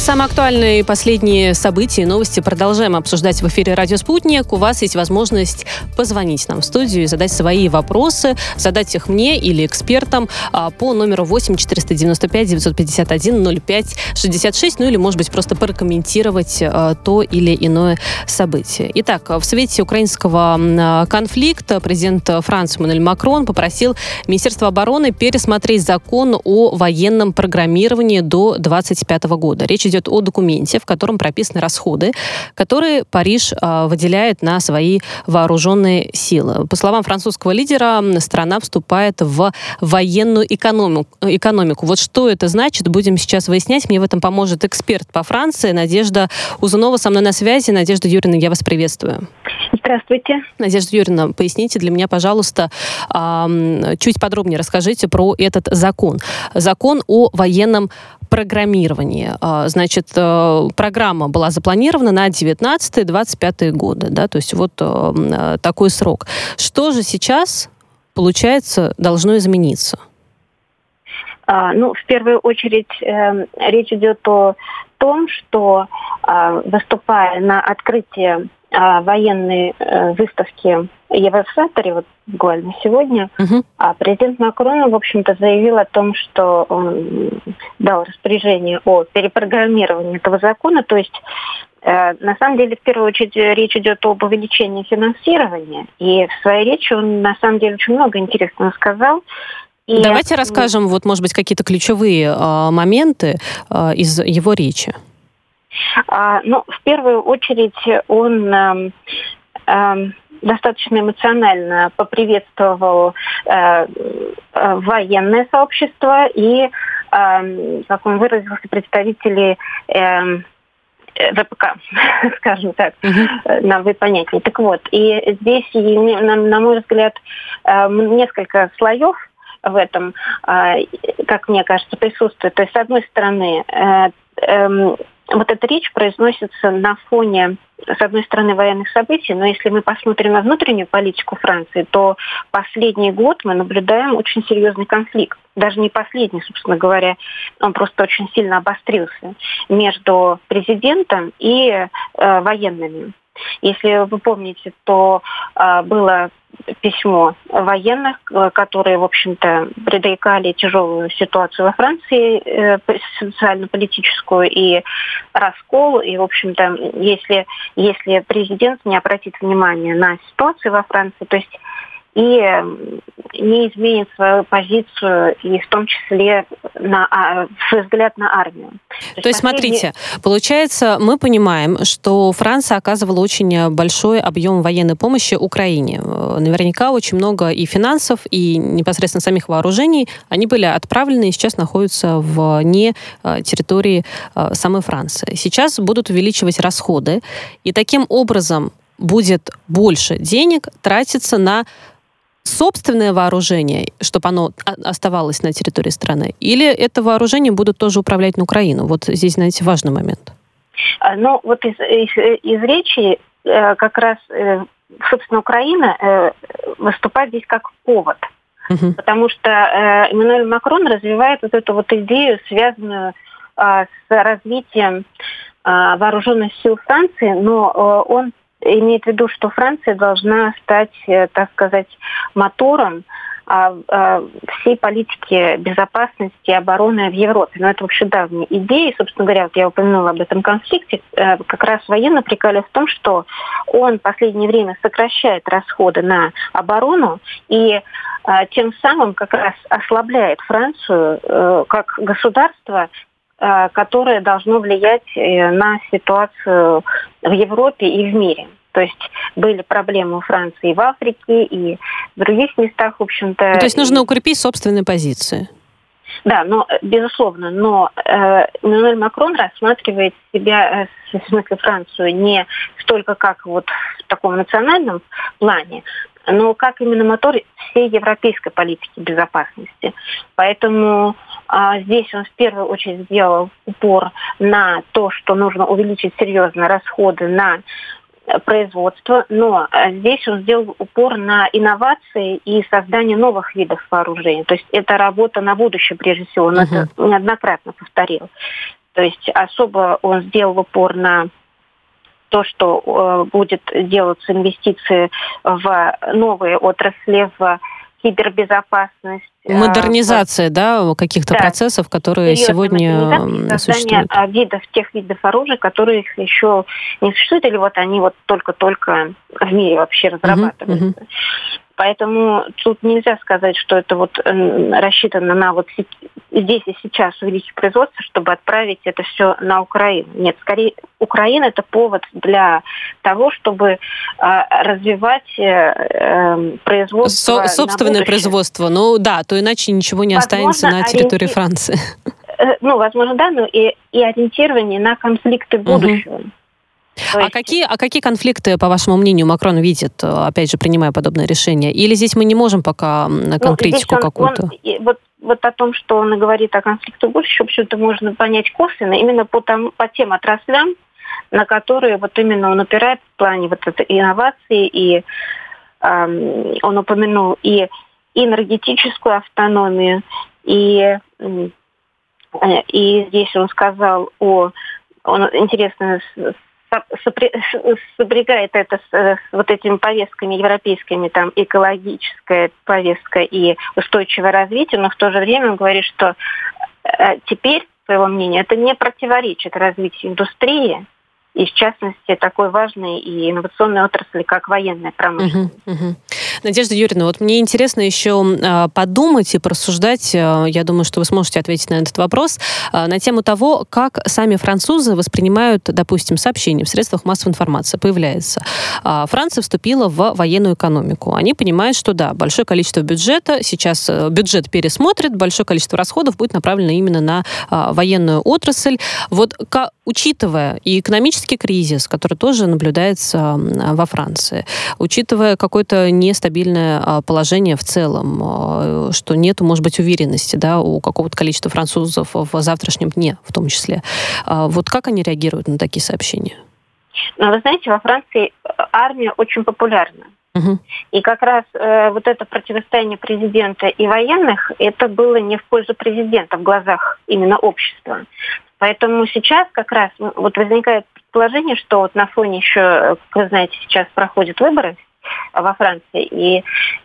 Самые актуальные последние события и новости продолжаем обсуждать в эфире «Радио Спутник». У вас есть возможность позвонить нам в студию и задать свои вопросы, задать их мне или экспертам по номеру 8 495 951 05 66, ну или, может быть, просто прокомментировать то или иное событие. Итак, в свете украинского конфликта президент Франции Эммануэль Макрон попросил Министерство обороны пересмотреть закон о военном программировании до 2025 года. Речь идет о документе, в котором прописаны расходы, которые Париж выделяет на свои вооруженные силы. По словам французского лидера, страна вступает в военную экономику. Вот что это значит, будем сейчас выяснять. Мне в этом поможет эксперт по Франции Надежда Узунова со мной на связи. Надежда Юрьевна, я вас приветствую. Здравствуйте. Надежда Юрьевна, поясните для меня, пожалуйста, чуть подробнее расскажите про этот закон. Закон о военном программировании. Значит, программа была запланирована на 19-25 годы, да, то есть вот такой срок. Что же сейчас, получается, должно измениться? В первую очередь речь идет о том, что, выступая на открытии военной выставки Евросатори, вот буквально сегодня, президент Макрон, в общем-то, заявил о том, что он дал распоряжение о перепрограммировании этого закона. То есть, на самом деле, в первую очередь, речь идет об увеличении финансирования. И в своей речи он, на самом деле, очень много интересного сказал. Давайте расскажем, вот, может быть, какие-то ключевые моменты из его речи. В первую очередь он достаточно эмоционально поприветствовал военное сообщество и, как он выразился, представителей ВПК, скажем так, нам вы понятнее. Так вот, и здесь, на мой взгляд, несколько слоев в этом, как мне кажется, присутствует. То есть, с одной стороны, вот эта речь произносится на фоне, с одной стороны, военных событий, но если мы посмотрим на внутреннюю политику Франции, то последний год мы наблюдаем очень серьезный конфликт. Даже не последний, собственно говоря, он просто очень сильно обострился между президентом и военными. Если вы помните, то было письмо военных, которые, в общем-то, предрекали тяжелую ситуацию во Франции, социально-политическую, и раскол. И, в общем-то, если президент не обратит внимания на ситуацию во Франции, то есть и не изменит свою позицию, и в том числе свой взгляд на армию. То есть, смотрите, получается, мы понимаем, что Франция оказывала очень большой объем военной помощи Украине. Наверняка очень много и финансов, и непосредственно самих вооружений, они были отправлены и сейчас находятся вне территории самой Франции. Сейчас будут увеличивать расходы, и таким образом будет больше денег тратиться на собственное вооружение, чтобы оно оставалось на территории страны? Или это вооружение будут тоже управлять на Украину? Вот здесь, знаете, важный момент. Вот из речи как раз, собственно, Украина выступает здесь как повод. Потому что Эммануэль Макрон развивает вот эту вот идею, связанную с развитием вооруженных сил Франции, но он имеет в виду, что Франция должна стать, так сказать, мотором всей политики безопасности и обороны в Европе. Но это вообще давняя идея. И, собственно говоря, вот я упомянула об этом конфликте. Как раз военно приколе в том, что он в последнее время сокращает расходы на оборону и тем самым как раз ослабляет Францию как государство, которое должно влиять на ситуацию в Европе и в мире. То есть были проблемы у Франции и в Африке, и в других местах, в общем-то. То есть нужно укрепить собственные позиции. Да, безусловно, но Эммануэль Макрон рассматривает себя, в смысле Францию, не столько как вот в таком национальном плане, но как именно мотор всей европейской политики безопасности. Поэтому здесь он в первую очередь сделал упор на то, что нужно увеличить серьезно расходы на производство, но здесь он сделал упор на инновации и создание новых видов вооружений. То есть это работа на будущее, прежде всего, он это неоднократно повторил. То есть особо он сделал упор на то, что будет делаться инвестиции в новые отрасли, в кибербезопасность. Модернизация, каких-то процессов, которые сегодня существуют. Тех видов оружия, которые еще не существуют, или вот они вот только-только в мире вообще разрабатываются. Поэтому тут нельзя сказать, что это вот рассчитано на вот здесь и сейчас увеличить производство, чтобы отправить это все на Украину. Нет, скорее Украина – это повод для того, чтобы развивать производство. Собственное производство. То иначе ничего не останется на территории Франции. Возможно, да, но и ориентирование на конфликты будущего. А какие конфликты, по вашему мнению, Макрон видит, опять же, принимая подобное решение? Или здесь мы не можем пока конкретику какую-то? Вот о том, что он и говорит о конфликте будущего, в общем-то, можно понять косвенно, именно по тем отраслям, на которые вот именно он упирает в плане вот этой инновации, и он упомянул и энергетическую автономию, и здесь он сказал интересно, сопрягает это с вот этими повестками европейскими, там экологическая повестка и устойчивое развитие, но в то же время он говорит, что теперь, по его мнению, это не противоречит развитию индустрии, и в частности такой важной и инновационной отрасли, как военная промышленность. Надежда Юрьевна, вот мне интересно еще подумать и порассуждать, я думаю, что вы сможете ответить на этот вопрос, на тему того, как сами французы воспринимают, допустим, сообщения в средствах массовой информации. Появляется. Франция вступила в военную экономику. Они понимают, что да, большое количество бюджета, сейчас бюджет пересмотрит, большое количество расходов будет направлено именно на военную отрасль. Вот учитывая и экономический кризис, который тоже наблюдается во Франции, учитывая какое-то нестабильное положение в целом, что нету, может быть, уверенности, у какого-то количества французов в завтрашнем дне, в том числе. Вот как они реагируют на такие сообщения? Вы знаете, во Франции армия очень популярна. И как раз вот это противостояние президента и военных, это было не в пользу президента в глазах именно общества. Поэтому сейчас как раз вот возникает предположение, что вот на фоне еще, как вы знаете, сейчас проходят выборы во Франции, и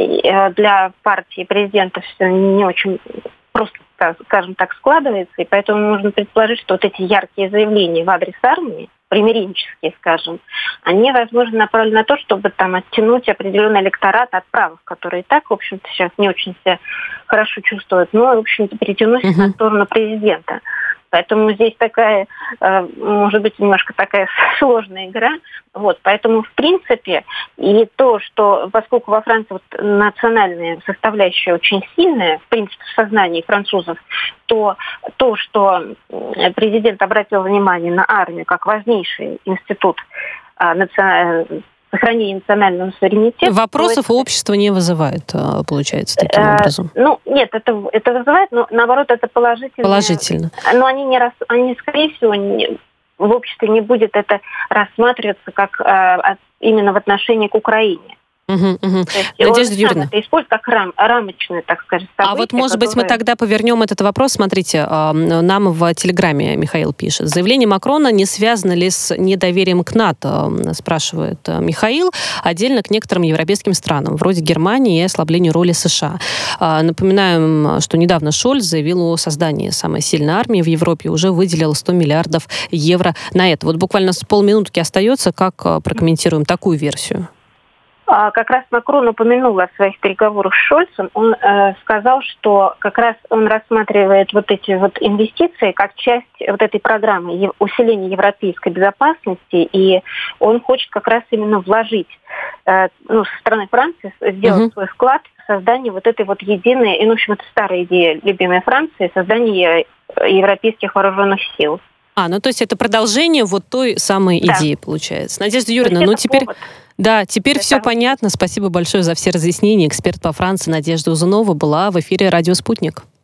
для партии президента все не очень просто, скажем так, складывается, и поэтому можно предположить, что вот эти яркие заявления в адрес армии, примиренческие, скажем, они, возможно, направлены на то, чтобы там оттянуть определенный электорат от правых, которые и так, в общем-то, сейчас не очень себя хорошо чувствуют, но, в общем-то, перетянуть на сторону президента. Поэтому здесь такая, может быть, немножко такая сложная игра. Поэтому, в принципе, и то, что, поскольку во Франции национальная составляющая очень сильная, в принципе, в сознании французов, то, что президент обратил внимание на армию как важнейший институт сохранения национального суверенитета. Вопросов у общества не вызывает, получается, таким образом? Нет, это вызывает, но наоборот, это положительно. Положительно. Но они, скорее всего, в обществе не будет это рассматриваться как именно в отношении к Украине. Надежда Юрьевна. Это используют как рамочное, так сказать, событие. А вот, может быть, мы тогда повернем этот вопрос. Смотрите, нам в Телеграме Михаил пишет. Заявление Макрона не связано ли с недоверием к НАТО, спрашивает Михаил, отдельно к некоторым европейским странам, вроде Германии, и ослаблению роли США. Напоминаем, что недавно Шольц заявил о создании самой сильной армии в Европе и уже выделил 100 миллиардов евро на это. Вот буквально с полминутки остается. Как прокомментируем такую версию? Как раз Макрон упомянул о своих переговорах с Шольцем. Он сказал, что как раз он рассматривает вот эти вот инвестиции как часть вот этой программы усиления европейской безопасности, и он хочет как раз именно вложить со стороны Франции, сделать свой вклад в создание вот этой вот единой, и, в общем, это старая идея, любимая Франции, создание европейских вооруженных сил. То есть это продолжение вот той самой идеи, получается. Надежда Юрьевна, теперь... Повод. Да, теперь все понятно. Спасибо большое за все разъяснения. Эксперт по Франции Надежда Узунова была в эфире «Радио Спутник».